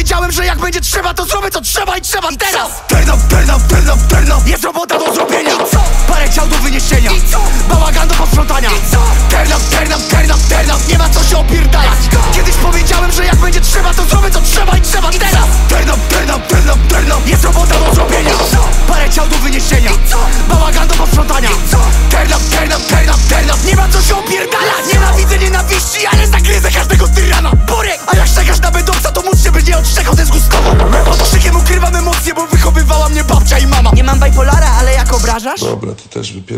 powiedziałem, że jak będzie trzeba, to zrobię co trzeba i trzeba teraz. Turn up. Jest robota do zrobienia. I co? Parę ciał do wyniesienia. I co? Bałagan do posprzątania. I co? Turn up. Nie ma co się opierdalać. Kiedyś powiedziałem, że jak będzie trzeba, to zrobię co trzeba i trzeba teraz. Turn up. Jest robota do zrobienia. I co? Parę ciał do wyniesienia. I co? Bałagan do posprzątania. I co? Turn up. Nie ma co się opierdalać. Nienawidzę nienawiści, ale zagryzę każdego tyrana. Borek! A jak czekasz na bedowca, to móc się będzie odszczekał, to jest gustowo. Pod krzykiem ukrywam emocje, bo wychowywała mnie babcia i mama. Nie mam bipolara, ale jak obrażasz? Dobra, to też wypier...